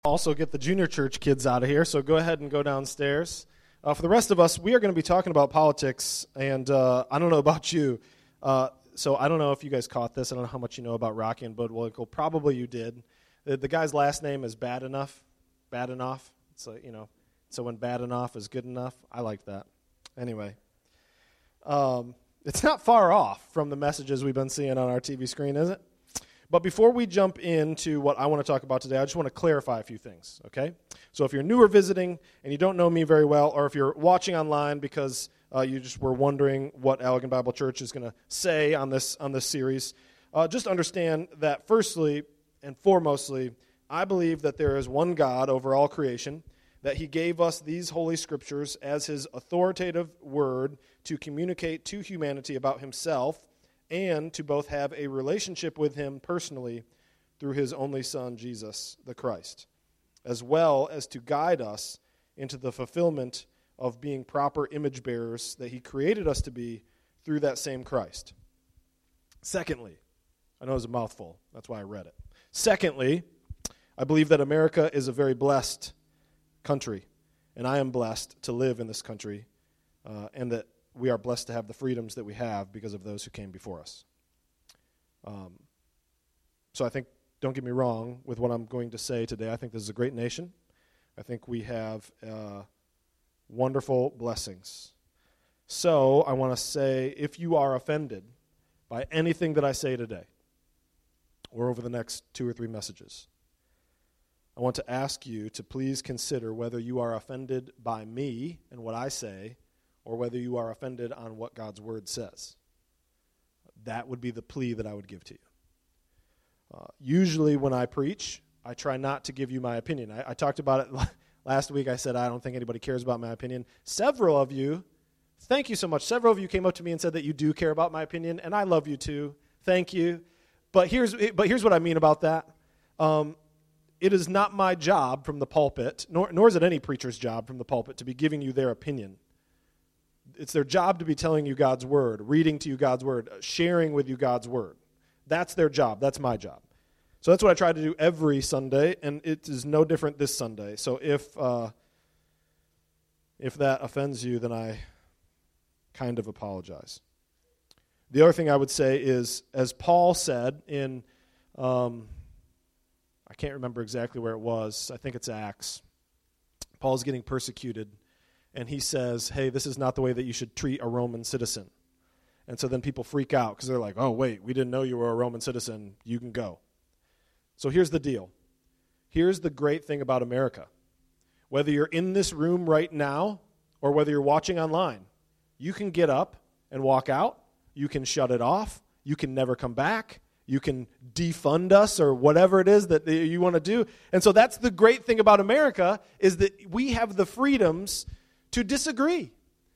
Also get the junior church kids out of here, so go ahead and go downstairs. For the rest of us, we are going to be talking about politics, and I don't know about you, so I don't know if you guys caught this. I don't know how much you know about Rocky and Bullwinkle. Probably you did. The guy's last name is Badenoch. It's like, so when bad enough is good enough, I like that. Anyway, it's not far off from the messages we've been seeing on our TV screen, is it? But before we jump into what I want to talk about today, I just want to clarify a few things, okay? So if you're new or visiting and you don't know me very well, or if you're watching online because you just were wondering what Allegan Bible Church is going to say on this series, just understand that firstly and foremostly, I believe that there is one God over all creation, that he gave us these holy scriptures as his authoritative word to communicate to humanity about himself and to both have a relationship with him personally through his only Son, Jesus the Christ, as well as to guide us into the fulfillment of being proper image bearers that he created us to be through that same Christ. Secondly, I know it's a mouthful, that's why I read it. Secondly, I believe that America is a very blessed country, and I am blessed to live in this country, and that we are blessed to have the freedoms that we have because of those who came before us. So I think, don't get me wrong with what I'm going to say today. I think this is a great nation. I think we have wonderful blessings. So I want to say, if you are offended by anything that I say today, or over the next 2 or 3 messages, I want to ask you to please consider whether you are offended by me and what I say, or whether you are offended on what God's word says. That would be the plea that I would give to you. Usually when I preach, I try not to give you my opinion. I talked about it last week. I said I don't think anybody cares about my opinion. Several of you, thank you so much. Several of you came up to me and said that you do care about my opinion, and I love you too. Thank you. But here's what I mean about that. It is not my job from the pulpit, nor is it any preacher's job from the pulpit to be giving you their opinion. It's their job to be telling you God's word, reading to you God's word, sharing with you God's word. That's their job. That's my job. So that's what I try to do every Sunday, and it is no different this Sunday. So if that offends you, then I kind of apologize. The other thing I would say is, as Paul said in, I can't remember exactly where it was. I think it's Acts. Paul's getting persecuted. And he says, hey, this is not the way that you should treat a Roman citizen. And so then people freak out because they're like, oh, wait, we didn't know you were a Roman citizen. You can go. So here's the deal. Here's the great thing about America. Whether you're in this room right now or whether you're watching online, you can get up and walk out. You can shut it off. You can never come back. You can defund us or whatever it is that you want to do. And so that's the great thing about America is that we have the freedoms to disagree.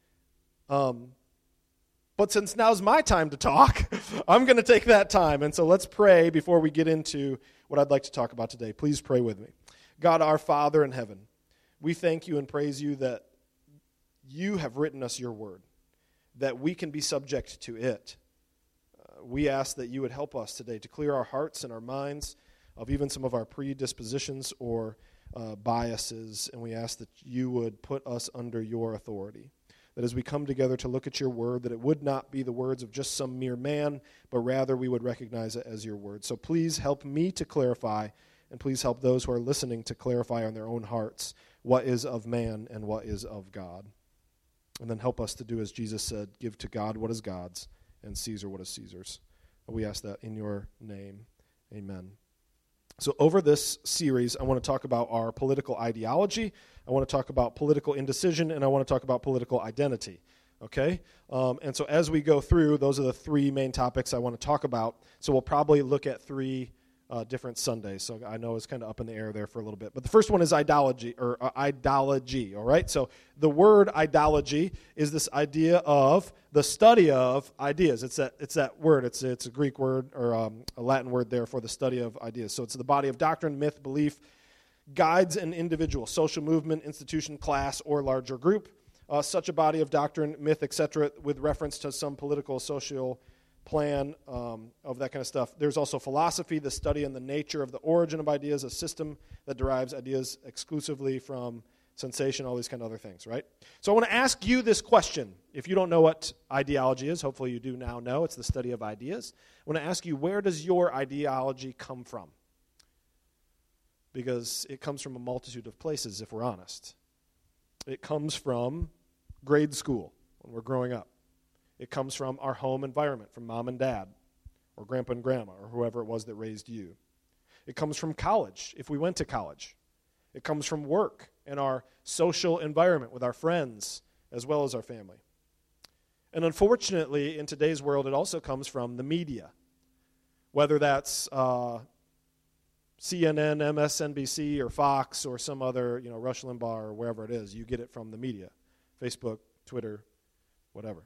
But since now's my time to talk, I'm going to take that time. And so let's pray before we get into what I'd like to talk about today. Please pray with me. God, our Father in heaven, we thank you and praise you that you have written us your word, that we can be subject to it. We ask that you would help us today to clear our hearts and our minds of even some of our predispositions or biases, and we ask that you would put us under your authority. That as we come together to look at your word, that it would not be the words of just some mere man, but rather we would recognize it as your word. So please help me to clarify, and please help those who are listening to clarify on their own hearts what is of man and what is of God. And then help us to do as Jesus said, give to God what is God's, and Caesar what is Caesar's. We ask that in your name. Amen. So over this series, I want to talk about our political ideology, I want to talk about political indecision, and I want to talk about political identity, okay? And so as we go through, those are the 3 main topics I want to talk about. So we'll probably look at 3 different Sundays. So I know it's kind of up in the air there for a little bit. But the first one is ideology, all right? So the word ideology is this idea of the study of ideas. It's that word. It's a Greek word or a Latin word there for the study of ideas. So it's the body of doctrine, myth, belief, guides an individual, social movement, institution, class, or larger group. Such a body of doctrine, myth, etc., with reference to some political, social, plan of that kind of stuff. There's also philosophy, the study and the nature of the origin of ideas, a system that derives ideas exclusively from sensation, all these kind of other things, right? So I want to ask you this question. If you don't know what ideology is, hopefully you do now know. It's the study of ideas. I want to ask you, where does your ideology come from? Because it comes from a multitude of places, if we're honest. It comes from grade school, when we're growing up. It comes from our home environment, from mom and dad, or grandpa and grandma, or whoever it was that raised you. It comes from college, if we went to college. It comes from work and our social environment with our friends as well as our family. And unfortunately, in today's world, it also comes from the media, whether that's CNN, MSNBC, or Fox, or some other, Rush Limbaugh, or wherever it is. You get it from the media, Facebook, Twitter, whatever.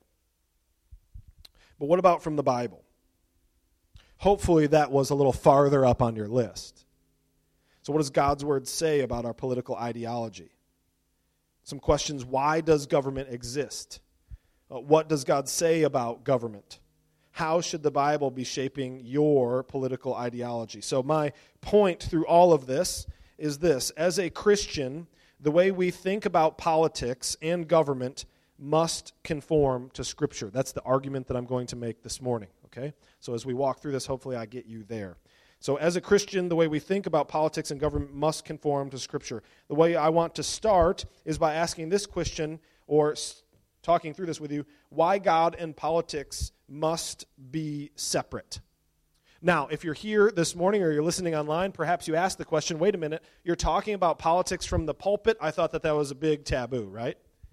But what about from the Bible? Hopefully that was a little farther up on your list. So what does God's Word say about our political ideology? Some questions: why does government exist? What does God say about government? How should the Bible be shaping your political ideology? So my point through all of this is this: as a Christian, the way we think about politics and government must conform to Scripture. That's the argument that I'm going to make this morning, okay? So as we walk through this, hopefully I get you there. So as a Christian, the way we think about politics and government must conform to Scripture. The way I want to start is by asking this question, or talking through this with you: why God and politics must be separate. Now, if you're here this morning or you're listening online, perhaps you ask the question, wait a minute, you're talking about politics from the pulpit? I thought that was a big taboo, right?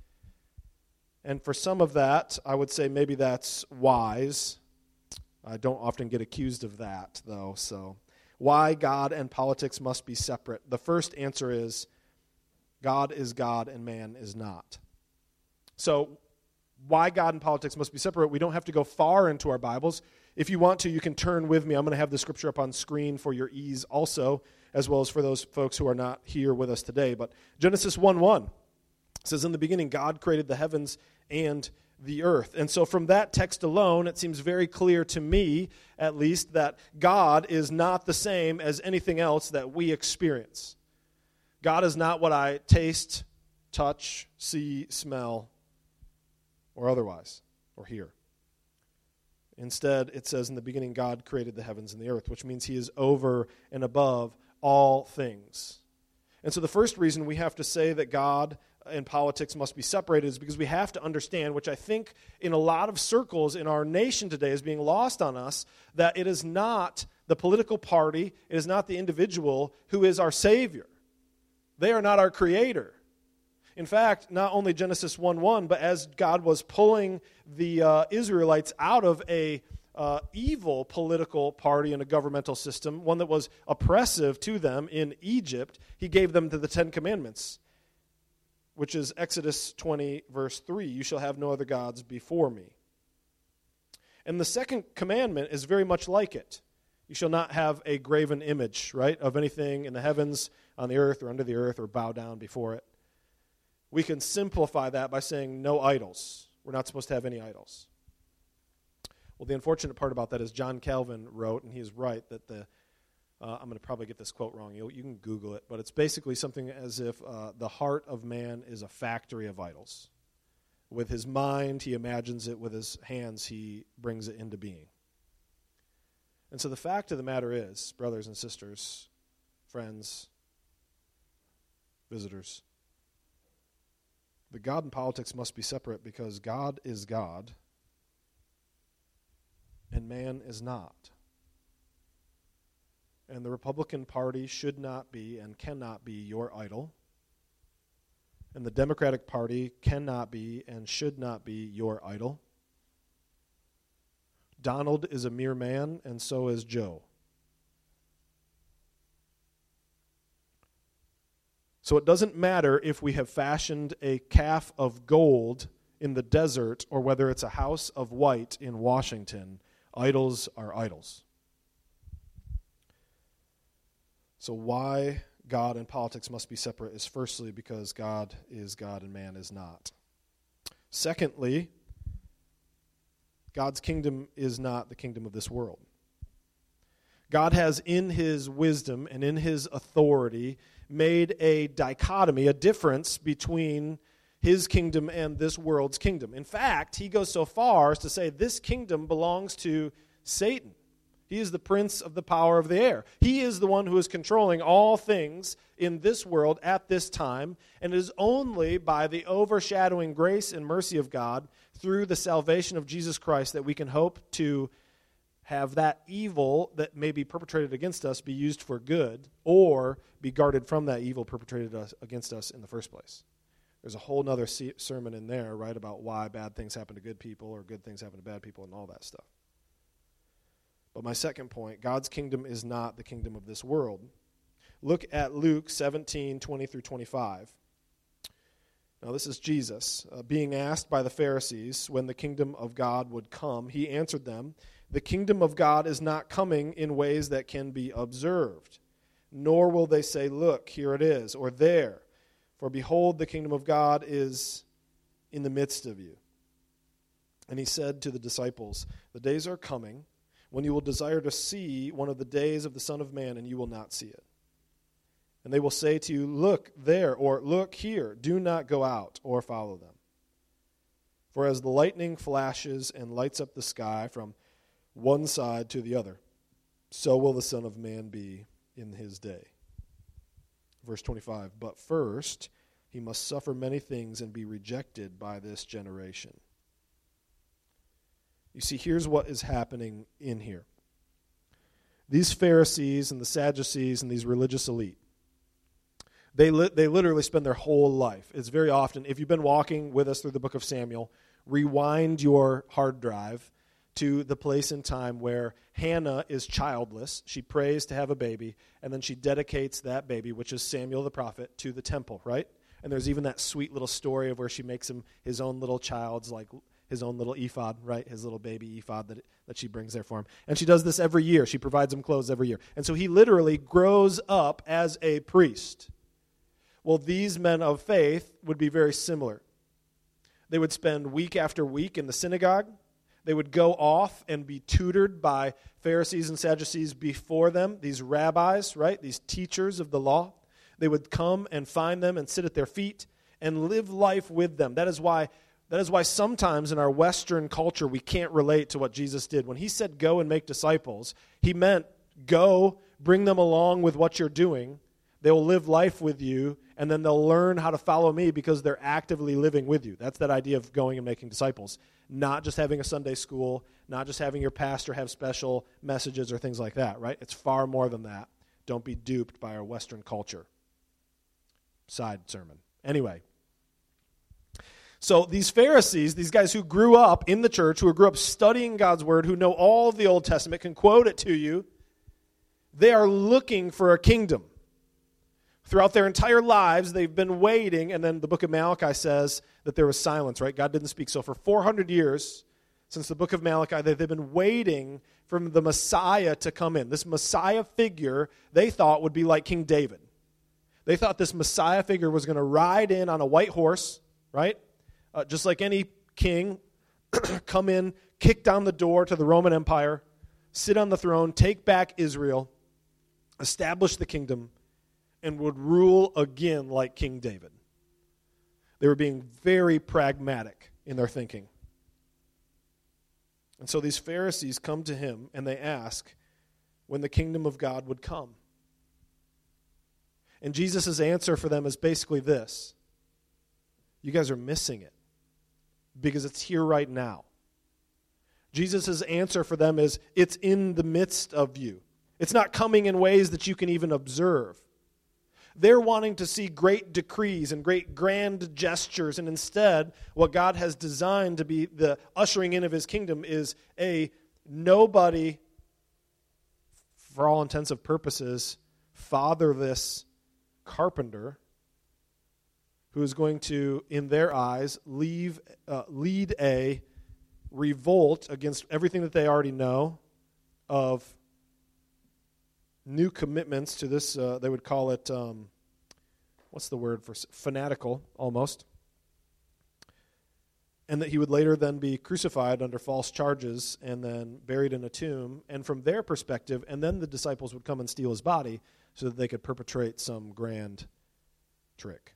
And for some of that, I would say maybe that's wise. I don't often get accused of that, though. So why God and politics must be separate? The first answer is God is God and man is not. So why God and politics must be separate? We don't have to go far into our Bibles. If you want to, you can turn with me. I'm going to have the scripture up on screen for your ease also, as well as for those folks who are not here with us today. But Genesis 1:1 says, "In the beginning, God created the heavens and the earth." And so from that text alone, it seems very clear to me, at least, that God is not the same as anything else that we experience. God is not what I taste, touch, see, smell, or otherwise, or hear. Instead, it says, in the beginning, God created the heavens and the earth, which means he is over and above all things. And so the first reason we have to say that God and politics must be separated is because we have to understand, which I think in a lot of circles in our nation today is being lost on us, that it is not the political party, it is not the individual who is our Savior. They are not our Creator. In fact, not only Genesis 1:1, but as God was pulling the Israelites out of a evil political party and a governmental system, one that was oppressive to them in Egypt, he gave them the Ten Commandments, which is Exodus 20, verse 3, "You shall have no other gods before me." And the second commandment is very much like it. You shall not have a graven image, right, of anything in the heavens, on the earth, or under the earth, or bow down before it. We can simplify that by saying no idols. We're not supposed to have any idols. Well, the unfortunate part about that is John Calvin wrote, and he is right, that I'm going to probably get this quote wrong. You can Google it, but it's basically something as if the heart of man is a factory of idols. With his mind, he imagines it. With his hands, he brings it into being. And so the fact of the matter is, brothers and sisters, friends, visitors, that God and politics must be separate because God is God and man is not. And the Republican Party should not be and cannot be your idol. And the Democratic Party cannot be and should not be your idol. Donald is a mere man, and so is Joe. So it doesn't matter if we have fashioned a calf of gold in the desert or whether it's a house of white in Washington. Idols are idols. So why God and politics must be separate is firstly because God is God and man is not. Secondly, God's kingdom is not the kingdom of this world. God has, in his wisdom and in his authority, made a dichotomy, a difference between his kingdom and this world's kingdom. In fact, he goes so far as to say this kingdom belongs to Satan. He is the prince of the power of the air. He is the one who is controlling all things in this world at this time, and it is only by the overshadowing grace and mercy of God through the salvation of Jesus Christ that we can hope to have that evil that may be perpetrated against us be used for good, or be guarded from that evil perpetrated against us in the first place. There's a whole other sermon in there, right, about why bad things happen to good people or good things happen to bad people and all that stuff. But my second point, God's kingdom is not the kingdom of this world. Look at Luke 17:20 through 25. Now this is Jesus being asked by the Pharisees when the kingdom of God would come. He answered them, "The kingdom of God is not coming in ways that can be observed, nor will they say, 'Look, here it is,' or 'There.' For behold, the kingdom of God is in the midst of you." And he said to the disciples, "The days are coming when you will desire to see one of the days of the Son of Man, and you will not see it. And they will say to you, 'Look there,' or 'Look here.' Do not go out or follow them. For as the lightning flashes and lights up the sky from one side to the other, so will the Son of Man be in his day." Verse 25, "But first he must suffer many things and be rejected by this generation." You see, here's what is happening in here. These Pharisees and the Sadducees and these religious elite, they literally spend their whole life. It's very often, if you've been walking with us through the book of Samuel, rewind your hard drive to the place in time where Hannah is childless. She prays to have a baby, and then she dedicates that baby, which is Samuel the prophet, to the temple, right? And there's even that sweet little story of where she makes him his own little child's, like his own little ephod, right? His little baby ephod that she brings there for him. And she does this every year. She provides him clothes every year. And so he literally grows up as a priest. Well, these men of faith would be very similar. They would spend week after week in the synagogue. They would go off and be tutored by Pharisees and Sadducees before them, these rabbis, right? These teachers of the law. They would come and find them and sit at their feet and live life with them. That is why sometimes in our Western culture we can't relate to what Jesus did. When he said go and make disciples, he meant go, bring them along with what you're doing. They will live life with you, and then they'll learn how to follow me because they're actively living with you. That's that idea of going and making disciples. Not just having a Sunday school, not just having your pastor have special messages or things like that, right? It's far more than that. Don't be duped by our Western culture. Side sermon. Anyway. So these Pharisees, these guys who grew up in the church, who grew up studying God's word, who know all of the Old Testament, can quote it to you, they are looking for a kingdom. Throughout their entire lives, they've been waiting, and then the book of Malachi says that there was silence, right? God didn't speak. So for 400 years, since the book of Malachi, they've been waiting for the Messiah to come in. This Messiah figure they thought would be like King David. They thought this Messiah figure was going to ride in on a white horse, right? Just like any king, come in, kick down the door to the Roman Empire, sit on the throne, take back Israel, establish the kingdom, and would rule again like King David. They were being very pragmatic in their thinking. And so these Pharisees come to him and they ask when the kingdom of God would come. And Jesus' answer for them is basically this: you guys are missing it because it's here right now. Jesus' answer for them is it's in the midst of you. It's not coming in ways that you can even observe. They're wanting to see great decrees and great grand gestures, and instead, what God has designed to be the ushering in of his kingdom is a nobody, for all intents and purposes, fatherless carpenter who is going to, in their eyes, lead a revolt against everything that they already know of new commitments to this, they would call it, what's the word for fanatical, almost. and that he would later then be crucified under false charges and then buried in a tomb, and from their perspective, and then the disciples would come and steal his body so that they could perpetrate some grand trick.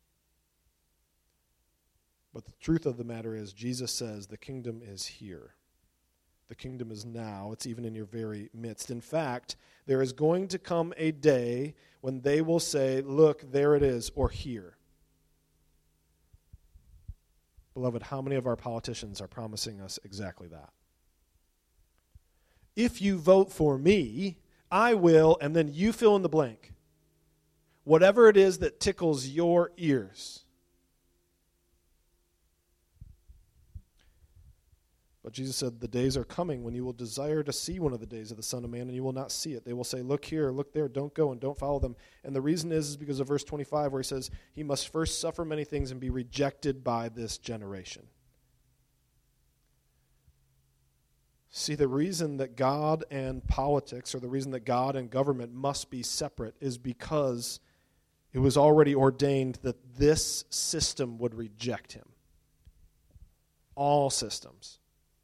But the truth of the matter is, Jesus says the kingdom is here. The kingdom is now. It's even in your very midst. In fact, there is going to come a day when they will say, look, there it is, or here. Beloved, how many of our politicians are promising us exactly that? If you vote for me, I will, and then you fill in the blank. Whatever it is that tickles your ears. But Jesus said, the days are coming when you will desire to see one of the days of the Son of Man, and you will not see it. They will say, look here, look there, don't go and don't follow them. And the reason is because of verse 25, where he says, he must first suffer many things and be rejected by this generation. See, the reason that God and politics, or the reason that God and government must be separate, is because it was already ordained that this system would reject him. All systems.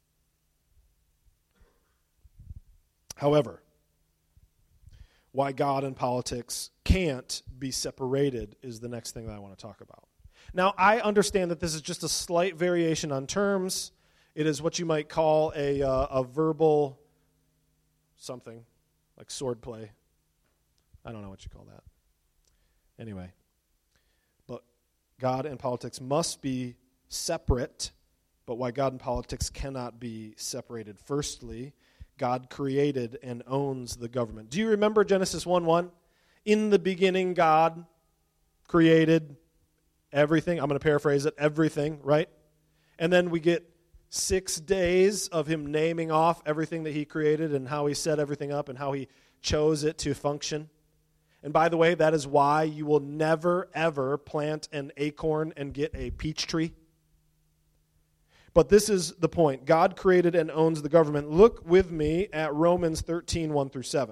However, why God and politics can't be separated is the next thing that I want to talk about. Now, I understand that this is just a slight variation on terms. It is what you might call a verbal something, like swordplay. I don't know what you call that. Anyway, but God and politics must be separate, but why God and politics cannot be separated. Firstly, God created and owns the government. Do you remember Genesis 1:1? In the beginning, God created everything. I'm going to paraphrase it, everything, right? And then we get 6 days of him naming off everything that he created and how he set everything up and how he chose it to function. And by the way, that is why you will never, ever plant an acorn and get a peach tree. But this is the point. God created and owns the government. Look with me at Romans 13, 1 through 7.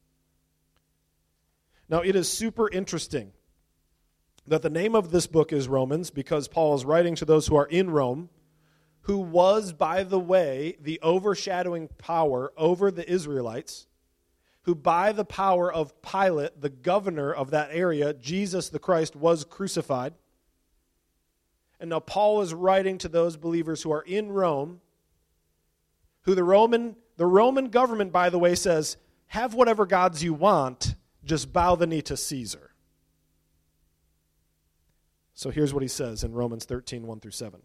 Now, it is super interesting that the name of this book is Romans because Paul is writing to those who are in Rome, who was, by the way, the overshadowing power over the Israelites, who by the power of Pilate, the governor of that area, Jesus the Christ, was crucified. And now Paul is writing to those believers who are in Rome, who the Roman government, by the way, says, have whatever gods you want, just bow the knee to Caesar. So here's what he says in Romans 13, 1 through 7.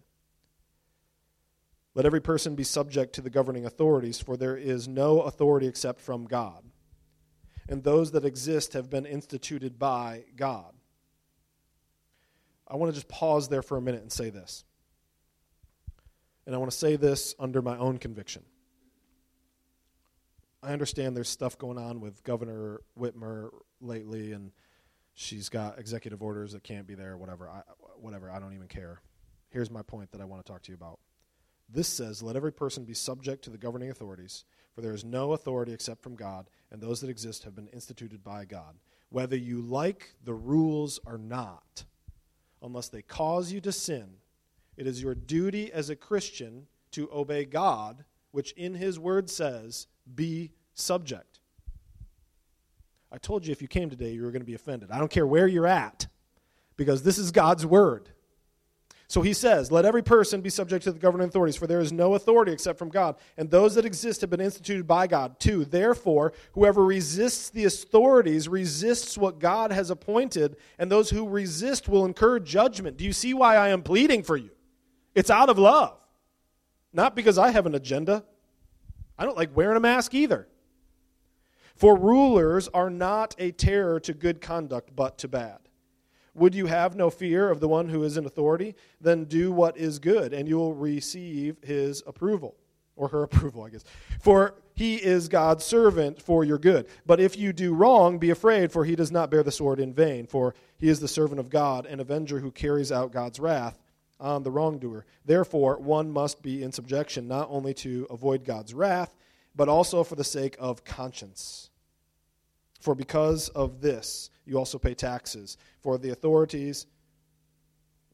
Let every person be subject to the governing authorities, for there is no authority except from God. And those that exist have been instituted by God. I want to just pause there for a minute and say this. And I want to say this under my own conviction. I understand there's stuff going on with Governor Whitmer lately, and she's got executive orders that can't be there, whatever, I don't even care. Here's my point that I want to talk to you about. This says, let every person be subject to the governing authorities, for there is no authority except from God, and those that exist have been instituted by God. Whether you like the rules or not, unless they cause you to sin, it is your duty as a Christian to obey God, which in his word says, be subject. I told you if you came today, you were going to be offended. I don't care where you're at, because this is God's word. So he says, let every person be subject to the governing authorities, for there is no authority except from God, and those that exist have been instituted by God too. Therefore, whoever resists the authorities resists what God has appointed, and those who resist will incur judgment. Do you see why I am pleading for you? It's out of love, not because I have an agenda. I don't like wearing a mask either. For rulers are not a terror to good conduct, but to bad. Would you have no fear of the one who is in authority? Then do what is good, and you will receive his approval, or her approval, I guess. For he is God's servant for your good. But if you do wrong, be afraid, for he does not bear the sword in vain. For he is the servant of God, an avenger who carries out God's wrath on the wrongdoer. Therefore, one must be in subjection, not only to avoid God's wrath, but also for the sake of conscience. For because of this, you also pay taxes. For the authorities,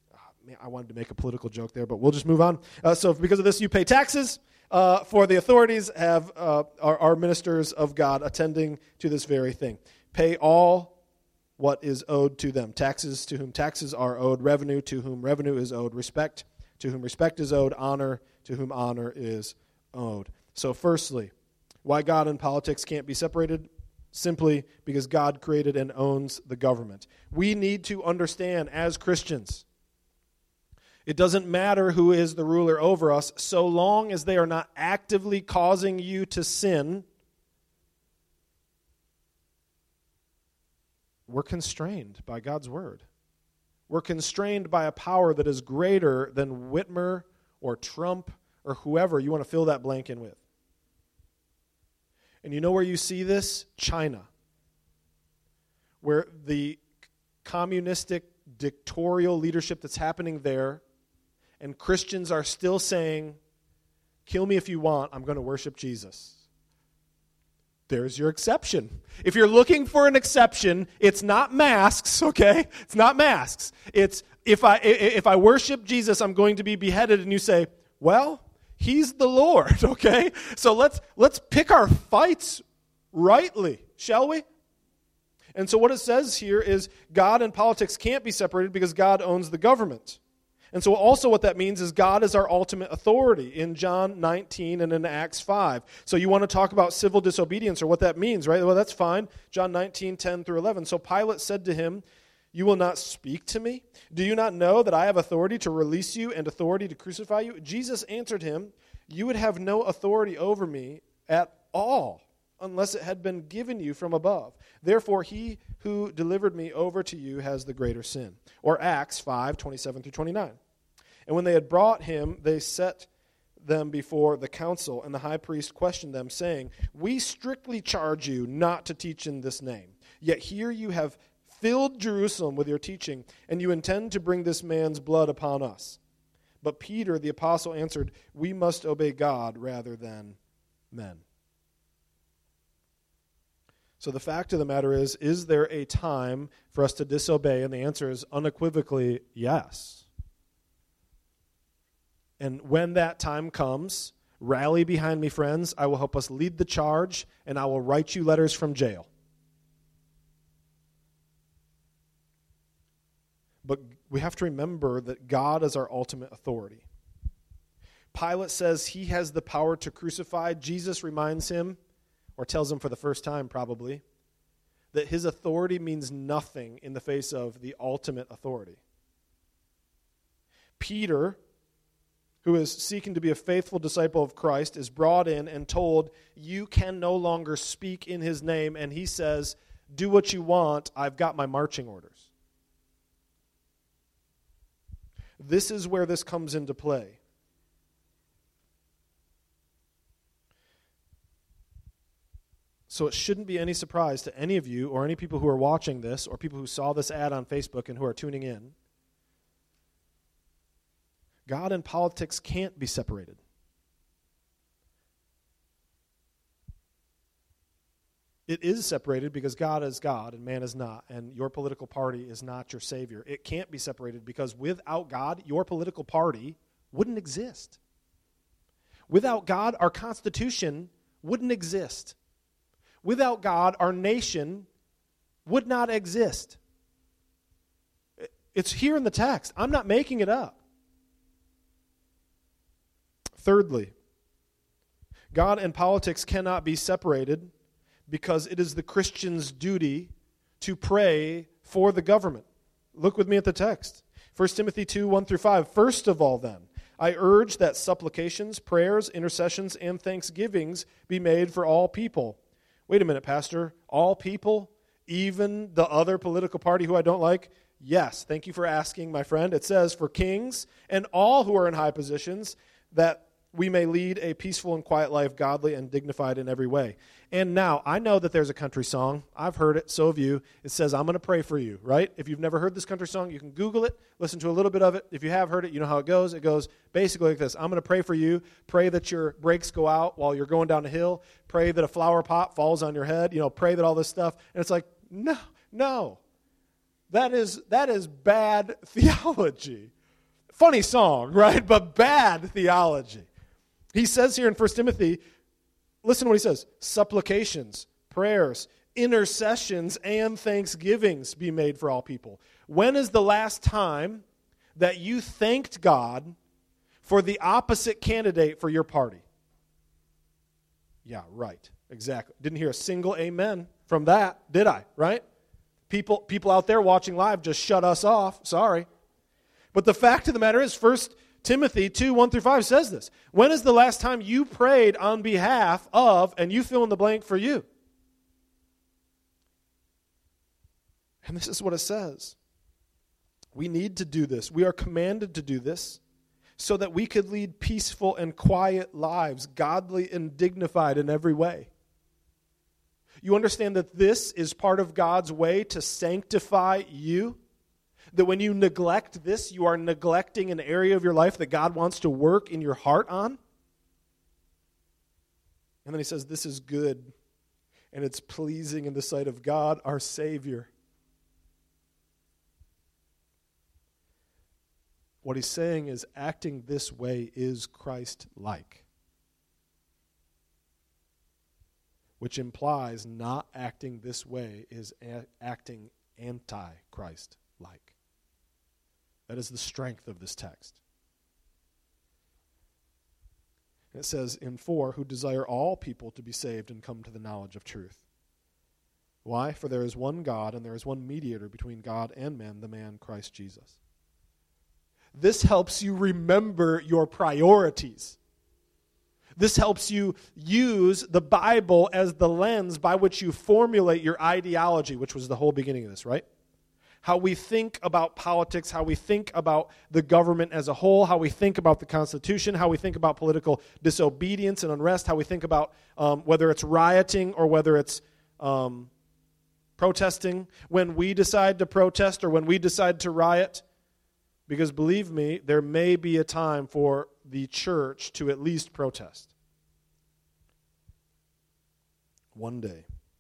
I wanted to make a political joke there, but we'll just move on. So because of this, you pay taxes. For the authorities are ministers of God attending to this very thing. Pay all what is owed to them. Taxes to whom taxes are owed. Revenue to whom revenue is owed. Respect to whom respect is owed. Honor to whom honor is owed. So firstly, why God and politics can't be separated? Simply because God created and owns the government. We need to understand as Christians, it doesn't matter who is the ruler over us, so long as they are not actively causing you to sin, we're constrained by God's word. We're constrained by a power that is greater than Whitmer or Trump or whoever you want to fill that blank in with. And you know where you see this? China, where the communistic dictatorial leadership that's happening there, and Christians are still saying, kill me if you want, I'm going to worship Jesus. There's your exception. If you're looking for an exception, it's not masks, okay? It's not masks. It's if I worship Jesus, I'm going to be beheaded, and you say, well, He's the Lord, okay? So let's pick our fights rightly, shall we? And so what it says here is God and politics can't be separated because God owns the government. And so also what that means is God is our ultimate authority in John 19 and in Acts 5. So you want to talk about civil disobedience or what that means, right? Well, that's fine. John 19, 10 through 11. So Pilate said to him, you will not speak to me? Do you not know that I have authority to release you and authority to crucify you? Jesus answered him, you would have no authority over me at all unless it had been given you from above. Therefore, he who delivered me over to you has the greater sin. Or Acts 5, 27 through 29. And when they had brought him, they set them before the council, and the high priest questioned them, saying, we strictly charge you not to teach in this name. Yet here you have filled Jerusalem with your teaching, and you intend to bring this man's blood upon us. But Peter, the apostle, answered, we must obey God rather than men. So the fact of the matter is there a time for us to disobey? And the answer is unequivocally yes. And when that time comes, rally behind me, friends. I will help us lead the charge, and I will write you letters from jail. But we have to remember that God is our ultimate authority. Pilate says he has the power to crucify. Jesus reminds him, or tells him for the first time probably, that his authority means nothing in the face of the ultimate authority. Peter, who is seeking to be a faithful disciple of Christ, is brought in and told, you can no longer speak in his name, and he says, do what you want, I've got my marching orders. This is where this comes into play. So it shouldn't be any surprise to any of you or any people who are watching this or people who saw this ad on Facebook and who are tuning in. God and politics can't be separated. It is separated because God is God and man is not, and your political party is not your savior. It can't be separated because without God, your political party wouldn't exist. Without God, our Constitution wouldn't exist. Without God, our nation would not exist. It's here in the text. I'm not making it up. Thirdly, God and politics cannot be separated because it is the Christian's duty to pray for the government. Look with me at the text. 1 Timothy 2, 1 through 5. First of all, then, I urge that supplications, prayers, intercessions, and thanksgivings be made for all people. Wait a minute, Pastor. All people? Even the other political party who I don't like? Yes, thank you for asking, my friend. It says, for kings and all who are in high positions, that we may lead a peaceful and quiet life, godly and dignified in every way. And now, I know that there's a country song. I've heard it, so have you. It says, I'm going to pray for you, right? If you've never heard this country song, you can Google it, listen to a little bit of it. If you have heard it, you know how it goes. It goes basically like this. I'm going to pray for you. Pray that your brakes go out while you're going down a hill. Pray that a flower pot falls on your head. Pray that all this stuff. And it's like, no. That is bad theology. Funny song, right? But bad theology. He says here in 1 Timothy, listen to what he says. Supplications, prayers, intercessions, and thanksgivings be made for all people. When is the last time that you thanked God for the opposite candidate for your party? Yeah, right. Exactly. Didn't hear a single amen from that, did I? Right? People out there watching live just shut us off. Sorry. But the fact of the matter is, 1 Timothy 2, 1 through 5 says this. When is the last time you prayed on behalf of, and you fill in the blank for you? And this is what it says. We need to do this. We are commanded to do this so that we could lead peaceful and quiet lives, godly and dignified in every way. You understand that this is part of God's way to sanctify you? That when you neglect this, you are neglecting an area of your life that God wants to work in your heart on? And then he says, this is good, and it's pleasing in the sight of God, our Savior. What he's saying is acting this way is Christ-like, which implies not acting this way is acting anti-Christ-like. That is the strength of this text. And it says in 4, who desire all people to be saved and come to the knowledge of truth. Why? For there is one God, and there is one mediator between God and men, the man Christ Jesus. This helps you remember your priorities. This helps you use the Bible as the lens by which you formulate your ideology, which was the whole beginning of this, right? How we think about politics, how we think about the government as a whole, how we think about the Constitution, how we think about political disobedience and unrest, how we think about whether it's rioting or whether it's protesting, when we decide to protest or when we decide to riot. Because believe me, there may be a time for the church to at least protest. One day.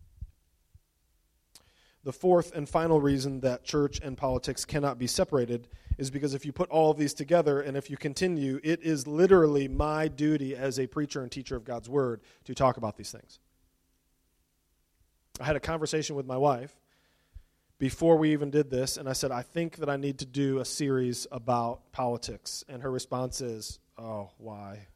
The fourth and final reason that church and politics cannot be separated is because if you put all of these together and if you continue, it is literally my duty as a preacher and teacher of God's Word to talk about these things. I had a conversation with my wife before we even did this, and I said, I think that I need to do a series about politics. And her response is, oh, why?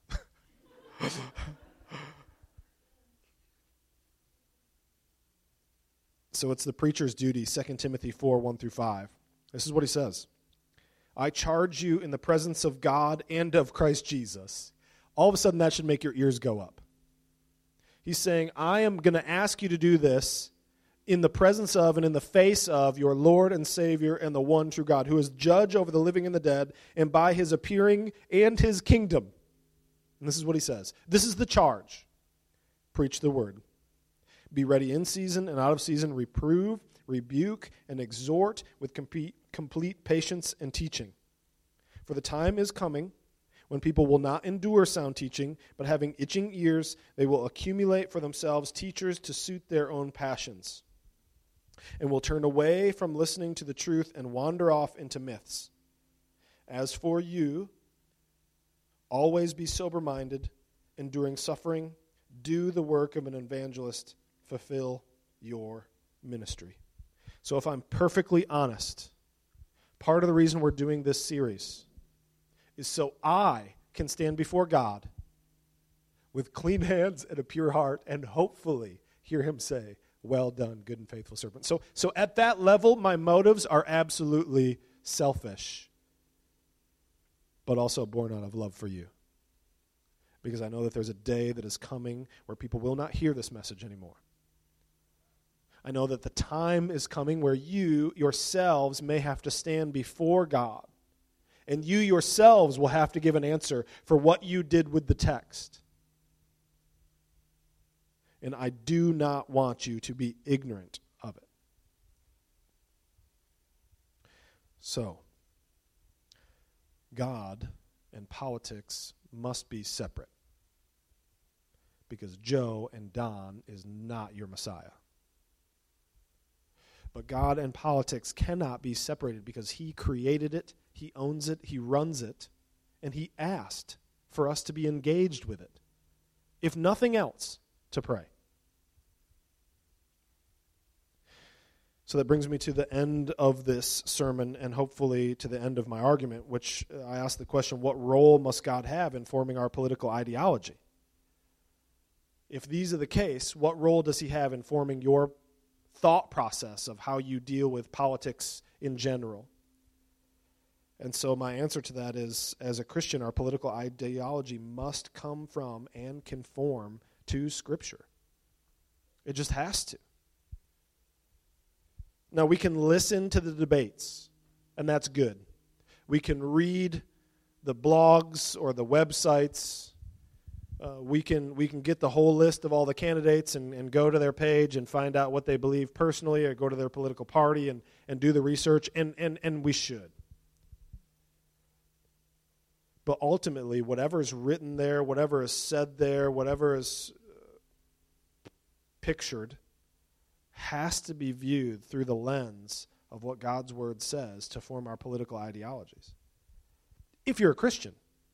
So it's the preacher's duty, 2 Timothy 4, 1 through 5. This is what he says. I charge you in the presence of God and of Christ Jesus. All of a sudden, that should make your ears go up. He's saying, I am going to ask you to do this in the presence of and in the face of your Lord and Savior and the one true God, who is judge over the living and the dead, and by his appearing and his kingdom. And this is what he says. This is the charge. Preach the word. Be ready in season and out of season, reprove, rebuke, and exhort with complete patience and teaching. For the time is coming when people will not endure sound teaching, but having itching ears, they will accumulate for themselves teachers to suit their own passions, and will turn away from listening to the truth and wander off into myths. As for you, always be sober-minded, enduring suffering, do the work of an evangelist, fulfill your ministry. So if I'm perfectly honest, part of the reason we're doing this series is so I can stand before God with clean hands and a pure heart and hopefully hear him say, well done, good and faithful servant. So at that level, my motives are absolutely selfish, but also born out of love for you. Because I know that there's a day that is coming where people will not hear this message anymore. I know that the time is coming where you yourselves may have to stand before God, and you yourselves will have to give an answer for what you did with the text. And I do not want you to be ignorant of it. So, God and politics must be separate, because Joe and Don is not your Messiah. But God and politics cannot be separated because he created it, he owns it, he runs it, and he asked for us to be engaged with it. If nothing else, to pray. So that brings me to the end of this sermon and hopefully to the end of my argument, which I ask the question, what role must God have in forming our political ideology? If these are the case, what role does he have in forming your thought process of how you deal with politics in general? And so my answer to that is, as a Christian, our political ideology must come from and conform to Scripture. It just has to. Now, we can listen to the debates, and that's good. We can read the blogs or the websites. We can get the whole list of all the candidates and go to their page and find out what they believe personally, or go to their political party and do the research, and we should. But ultimately, whatever is written there, whatever is said there, whatever is pictured, has to be viewed through the lens of what God's Word says to form our political ideologies. If you're a Christian.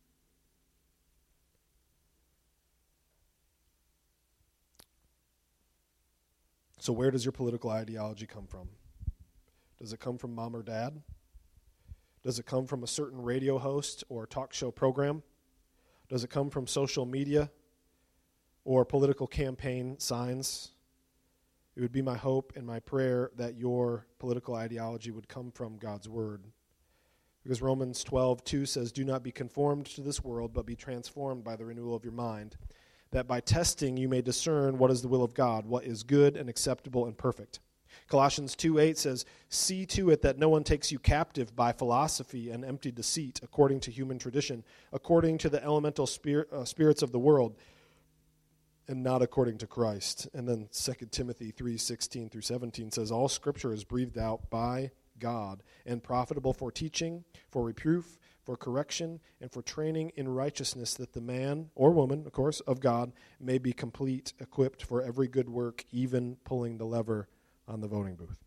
So where does your political ideology come from? Does it come from mom or dad? Does it come from a certain radio host or talk show program? Does it come from social media or political campaign signs? It would be my hope and my prayer that your political ideology would come from God's Word. Because Romans 12:2 says, "Do not be conformed to this world, but be transformed by the renewal of your mind, that by testing you may discern what is the will of God, what is good and acceptable and perfect." Colossians 2:8 says, "See to it that no one takes you captive by philosophy and empty deceit, according to human tradition, according to the elemental spirits of the world, and not according to Christ." And then 2 Timothy 3:16 through 17 says, "All Scripture is breathed out by God and profitable for teaching, for reproof, for correction, and for training in righteousness, that the man, or woman, of course, of God may be complete, equipped for every good work, even pulling the lever on the voting booth."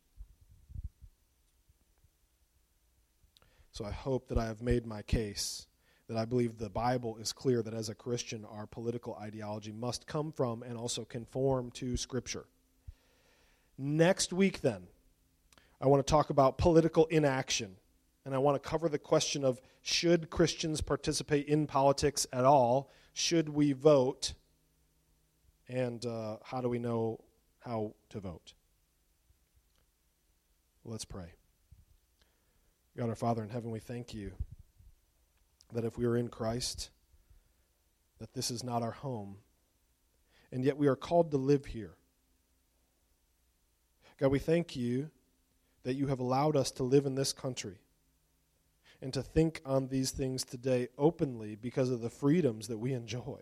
So I hope that I have made my case, that I believe the Bible is clear that as a Christian, our political ideology must come from and also conform to Scripture. Next week, then, I want to talk about political inaction. And I want to cover the question of, should Christians participate in politics at all? Should we vote? And how do we know how to vote? Let's pray. God, our Father in heaven, we thank you that if we are in Christ, that this is not our home, and yet we are called to live here. God, we thank you that you have allowed us to live in this country and to think on these things today openly because of the freedoms that we enjoy.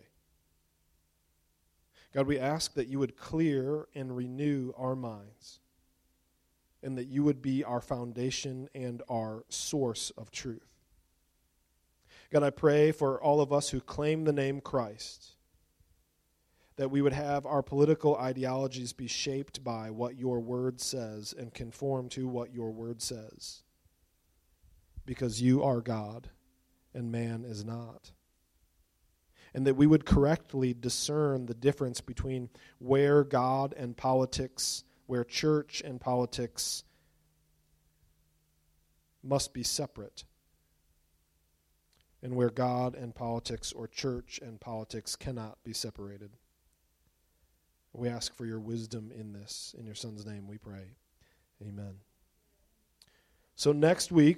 God, we ask that you would clear and renew our minds, and that you would be our foundation and our source of truth. God, I pray for all of us who claim the name Christ, that we would have our political ideologies be shaped by what your word says and conform to what your word says, because you are God and man is not. And that we would correctly discern the difference between where God and politics, where church and politics must be separate, and where God and politics or church and politics cannot be separated. We ask for your wisdom in this. In your Son's name we pray. Amen. So next week,